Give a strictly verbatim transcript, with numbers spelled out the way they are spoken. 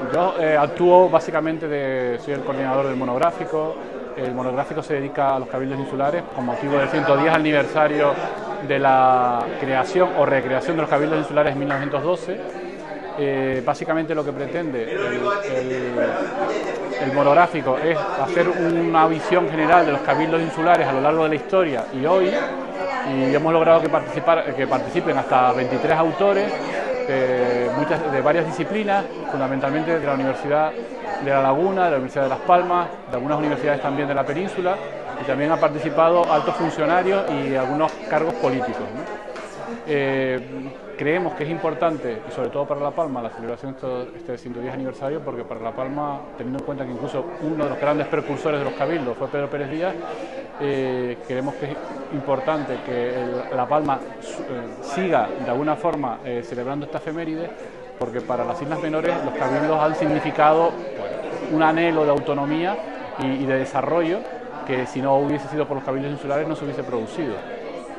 Yo eh, actúo básicamente de, soy el coordinador del monográfico. El monográfico se dedica a los cabildos insulares con motivo del ciento diez aniversario de la creación o recreación de los cabildos insulares en mil novecientos doce. Eh, básicamente lo que pretende el, el, el monográfico es hacer una visión general de los cabildos insulares a lo largo de la historia y hoy, y hemos logrado que, participar, que participen hasta veintitrés autores de, muchas, de varias disciplinas, fundamentalmente de la Universidad de La Laguna, de la Universidad de Las Palmas, de algunas universidades también de la península, y también han participado altos funcionarios y algunos cargos políticos, ¿no? Eh, creemos que es importante, y sobre todo para La Palma, la celebración de este ciento diez aniversario, porque para La Palma, teniendo en cuenta que incluso uno de los grandes precursores de los cabildos fue Pedro Pérez Díaz, eh, creemos que es importante que el, La Palma eh, siga de alguna forma eh, celebrando esta efeméride, porque para las Islas Menores los cabildos han significado pues, un anhelo de autonomía y, y de desarrollo que si no hubiese sido por los cabildos insulares no se hubiese producido.